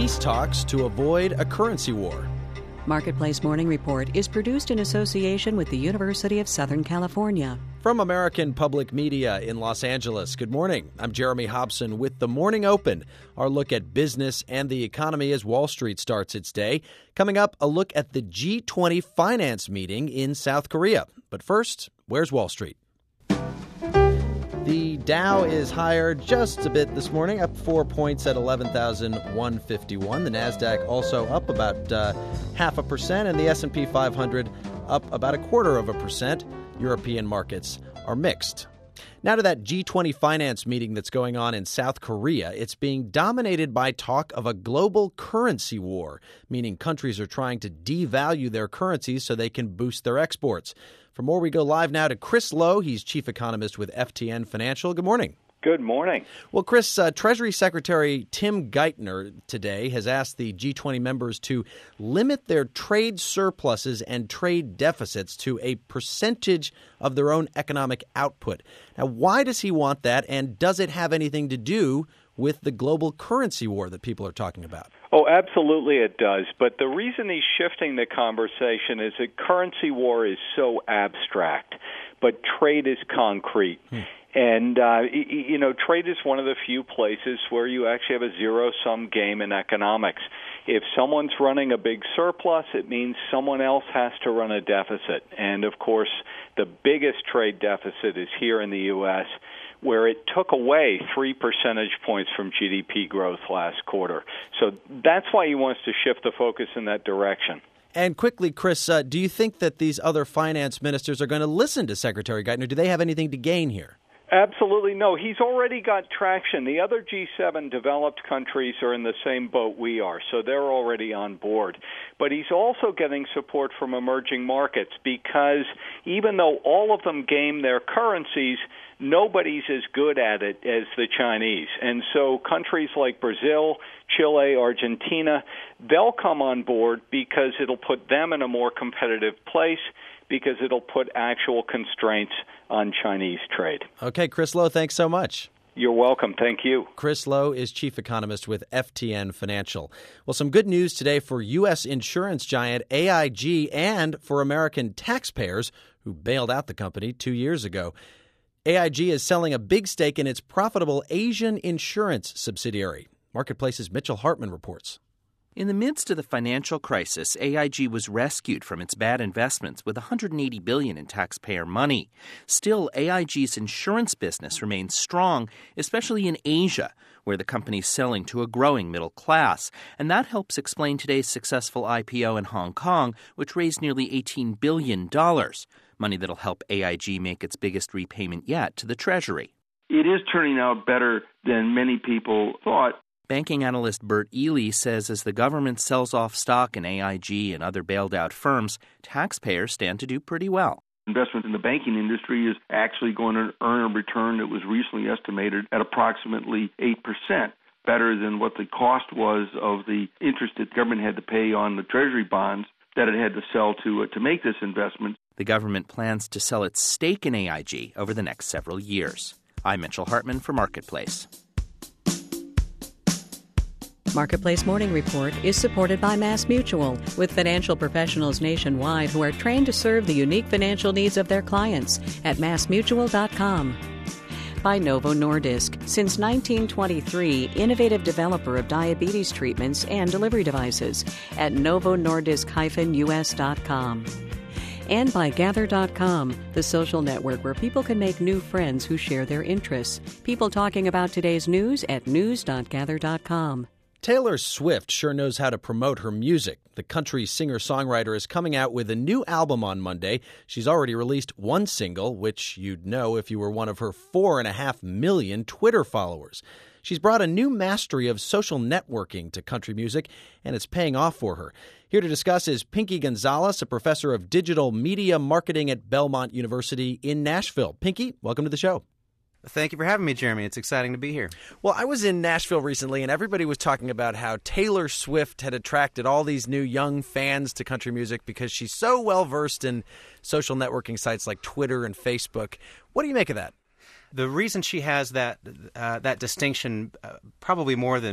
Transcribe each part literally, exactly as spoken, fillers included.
peace talks to avoid a currency war. Marketplace Morning Report is produced in association with the University of Southern California. From American Public Media in Los Angeles, good morning. I'm Jeremy Hobson with The Morning Open, our look at business and the economy as Wall Street starts its day. Coming up, a look at the G twenty finance meeting in South Korea. But first, where's Wall Street? The Dow is higher just a bit this morning, up four points at eleven thousand one hundred fifty-one. The Nasdaq also up about uh, half a percent, and the S and P five hundred up about a quarter of a percent. European markets are mixed. Now to that G twenty finance meeting that's going on in South Korea. It's being dominated by talk of a global currency war, meaning countries are trying to devalue their currencies so they can boost their exports. For more, we go live now to Chris Lowe. He's chief economist with F T N Financial. Good morning. Good morning. Well, Chris, uh, Treasury Secretary Tim Geithner today has asked the G twenty members to limit their trade surpluses and trade deficits to a percentage of their own economic output. Now, why does he want that, and does it have anything to do with the global currency war that people are talking about? Oh, absolutely it does. But the reason he's shifting the conversation is that currency war is so abstract, but trade is concrete. Hmm. And, uh, you know, trade is one of the few places where you actually have a zero-sum game in economics. If someone's running a big surplus, it means someone else has to run a deficit. And, of course, the biggest trade deficit is here in the U S, where it took away three percentage points from G D P growth last quarter. So that's why he wants to shift the focus in that direction. And quickly, Chris, uh, do you think that these other finance ministers are going to listen to Secretary Geithner? Do they have anything to gain here? Absolutely no. He's already got traction. The other G seven developed countries are in the same boat we are, so they're already on board. But he's also getting support from emerging markets because even though all of them game their currencies, nobody's as good at it as the Chinese. And so countries like Brazil, Chile, Argentina, they'll come on board because it'll put them in a more competitive place, because it'll put actual constraints on Chinese trade. Okay, Chris Lowe, thanks so much. You're welcome. Thank you. Chris Lowe is chief economist with F T N Financial. Well, some good news today for U S insurance giant A I G and for American taxpayers who bailed out the company two years ago. A I G is selling a big stake in its profitable Asian insurance subsidiary. Marketplace's Mitchell Hartman reports. In the midst of the financial crisis, A I G was rescued from its bad investments with one hundred eighty billion dollars in taxpayer money. Still, A I G's insurance business remains strong, especially in Asia, where the company's selling to a growing middle class. And that helps explain today's successful I P O in Hong Kong, which raised nearly eighteen billion dollars, money that'll help A I G make its biggest repayment yet to the Treasury. It is turning out better than many people thought. Banking analyst Bert Ely says as the government sells off stock in A I G and other bailed-out firms, taxpayers stand to do pretty well. Investment in the banking industry is actually going to earn a return that was recently estimated at approximately eight percent, better than what the cost was of the interest that the government had to pay on the Treasury bonds that it had to sell to uh, to make this investment. The government plans to sell its stake in A I G over the next several years. I'm Mitchell Hartman for Marketplace. Marketplace Morning Report is supported by MassMutual, with financial professionals nationwide who are trained to serve the unique financial needs of their clients at mass mutual dot com. By Novo Nordisk, since nineteen twenty-three, innovative developer of diabetes treatments and delivery devices at novo nordisk dash u s dot com. And by Gather dot com, the social network where people can make new friends who share their interests. People talking about today's news at news dot gather dot com. Taylor Swift sure knows how to promote her music. The country singer-songwriter is coming out with a new album on Monday. She's already released one single, which you'd know if you were one of her four and a half million Twitter followers. She's brought a new mastery of social networking to country music, and it's paying off for her. Here to discuss is Pinky Gonzalez, a professor of digital media marketing at Belmont University in Nashville. Pinky, welcome to the show. Thank you for having me, Jeremy. It's exciting to be here. Well, I was in Nashville recently, and everybody was talking about how Taylor Swift had attracted all these new young fans to country music because she's so well-versed in social networking sites like Twitter and Facebook. What do you make of that? The reason she has that uh, that distinction, uh, probably more than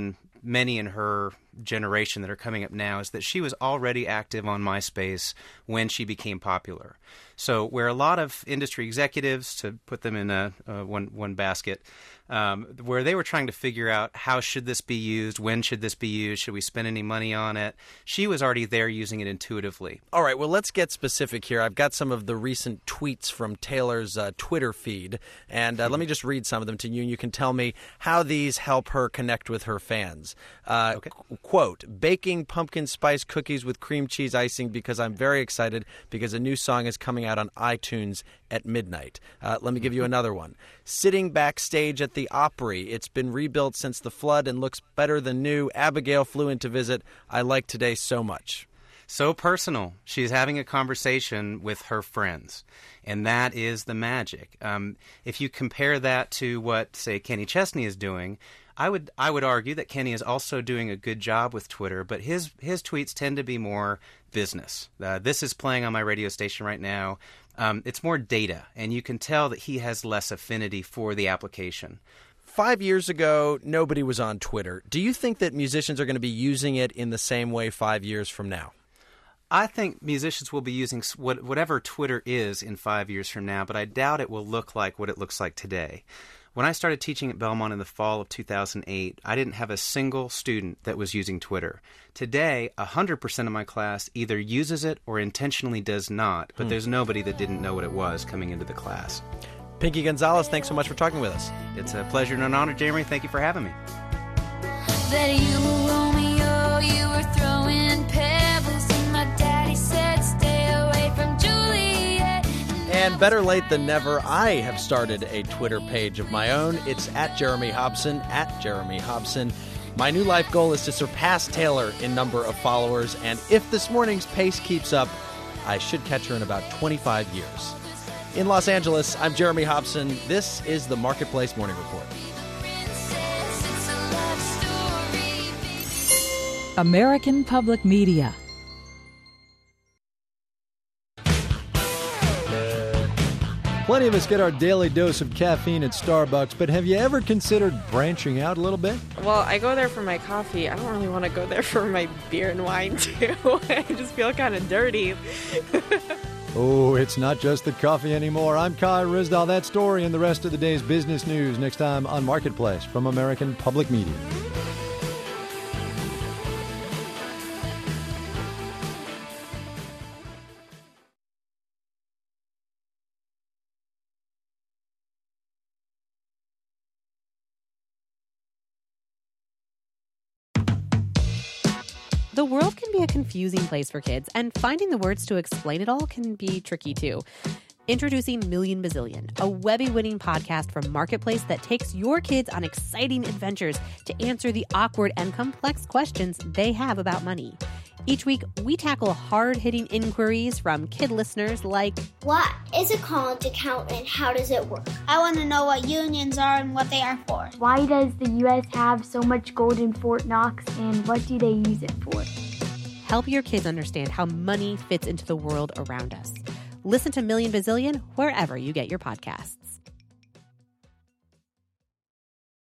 many in her generation that are coming up now is that she was already active on MySpace when she became popular. So where a lot of industry executives, to put them in a, a one one basket, um, where they were trying to figure out how should this be used, when should this be used, should we spend any money on it, she was already there using it intuitively. All right, well, let's get specific here. I've got some of the recent tweets from Taylor's uh, Twitter feed, and uh, let me just read some of them to you, and you can tell me how these help her connect with her fans. Uh, okay. qu- quote, baking pumpkin spice cookies with cream cheese icing because I'm very excited because a new song is coming out on iTunes at midnight. Uh, let me give you another one. Sitting backstage at the Opry. It's been rebuilt since the flood and looks better than new. Abigail flew in to visit. I like today so much. So personal. She's having a conversation with her friends, and that is the magic. Um, if you compare that to what, say, Kenny Chesney is doing, I would I would argue that Kenny is also doing a good job with Twitter, but his his tweets tend to be more business. Uh, this is playing on my radio station right now. Um, it's more data, and you can tell that he has less affinity for the application. Five years ago, nobody was on Twitter. Do you think that musicians are going to be using it in the same way five years from now? I think musicians will be using what, whatever Twitter is in five years from now, but I doubt it will look like what it looks like today. When I started teaching at Belmont in the fall of two thousand eight, I didn't have a single student that was using Twitter. Today, one hundred percent of my class either uses it or intentionally does not, but hmm. there's nobody that didn't know what it was coming into the class. Pinky Gonzalez, thanks so much for talking with us. It's a pleasure and an honor, Jeremy. Thank you for having me. That you were Romeo, you were throwing pebbles, and my daddy said stay away from Juliet. And better late than never, I have started a Twitter page of my own. It's at Jeremy Hobson, at Jeremy Hobson. My new life goal is to surpass Taylor in number of followers, and if this morning's pace keeps up, I should catch her in about twenty-five years. In Los Angeles, I'm Jeremy Hobson. This is the Marketplace Morning Report. American Public Media. Plenty of us get our daily dose of caffeine at Starbucks, but have you ever considered branching out a little bit? Well, I go there for my coffee. I don't really want to go there for my beer and wine, too. I just feel kind of dirty. Oh, it's not just the coffee anymore. I'm Kai Risdahl. That story and the rest of the day's business news next time on Marketplace from American Public Media. The world can be a confusing place for kids, and finding the words to explain it all can be tricky, too. Introducing Million Bazillion, a Webby-winning podcast from Marketplace that takes your kids on exciting adventures to answer the awkward and complex questions they have about money. Each week, we tackle hard-hitting inquiries from kid listeners like, what is a college account and how does it work? I want to know what unions are and what they are for. Why does the U S have so much gold in Fort Knox and what do they use it for? Help your kids understand how money fits into the world around us. Listen to Million Bazillion wherever you get your podcasts.